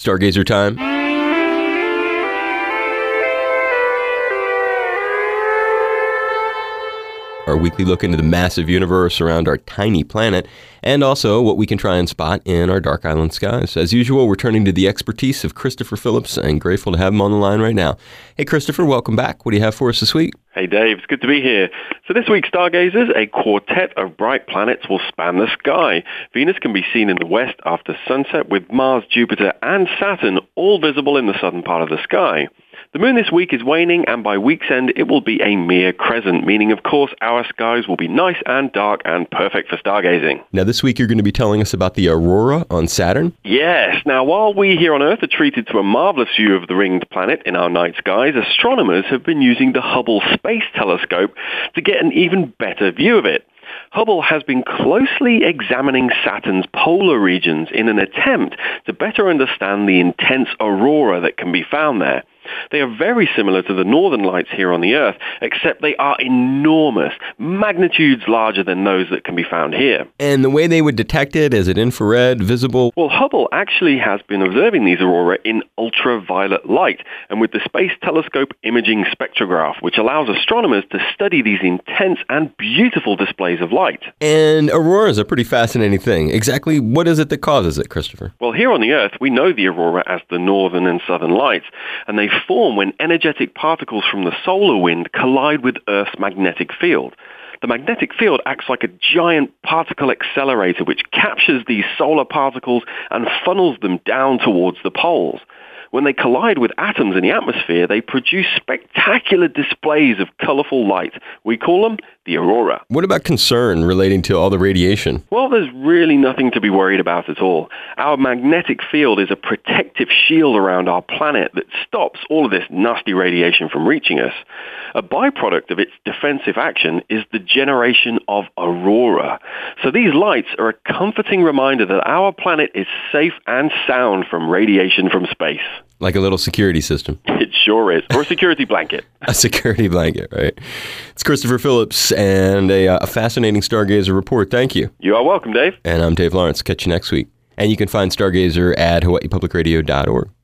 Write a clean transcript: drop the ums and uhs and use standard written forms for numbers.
Stargazer time. Our weekly look into the massive universe around our tiny planet, and also what we can try and spot in our dark island skies. As usual, we're turning to the expertise of Christopher Phillips, and grateful to have him on the line right now. Hey, Christopher, welcome back. What do you have for us this week? Hey, Dave. It's good to be here. So this week, stargazers, a quartet of bright planets will span the sky. Venus can be seen in the west after sunset, with Mars, Jupiter, and Saturn all visible in the southern part of the sky. The moon this week is waning, and by week's end, it will be a mere crescent, meaning, of course, our skies will be nice and dark and perfect for stargazing. Now, this week, you're going to be telling us about the aurora on Saturn? Yes. Now, while we here on Earth are treated to a marvelous view of the ringed planet in our night skies, astronomers have been using the Hubble Space Telescope to get an even better view of it. Hubble has been closely examining Saturn's polar regions in an attempt to better understand the intense aurora that can be found there. They are very similar to the northern lights here on the Earth, except they are enormous, magnitudes larger than those that can be found here. And the way they would detect it, is it infrared, visible? Well, Hubble actually has been observing these aurora in ultraviolet light, and with the Space Telescope Imaging Spectrograph, which allows astronomers to study these intense and beautiful displays of light. And aurora is a pretty fascinating thing. Exactly what is it that causes it, Christopher? Well, here on the Earth, we know the aurora as the northern and southern lights, and they form when energetic particles from the solar wind collide with Earth's magnetic field. The magnetic field acts like a giant particle accelerator which captures these solar particles and funnels them down towards the poles. When they collide with atoms in the atmosphere, they produce spectacular displays of colorful light. We call them the aurora. What about concern relating to all the radiation? Well, there's really nothing to be worried about at all. Our magnetic field is a protective shield around our planet that stops all of this nasty radiation from reaching us. A byproduct of its defensive action is the generation of aurora. So these lights are a comforting reminder that our planet is safe and sound from radiation from space. Like a little security system. It sure is. Or a security blanket. A security blanket, right? It's Christopher Phillips and a fascinating Stargazer report. Thank you. You are welcome, Dave. And I'm Dave Lawrence. Catch you next week. And you can find Stargazer at hawaiipublicradio.org.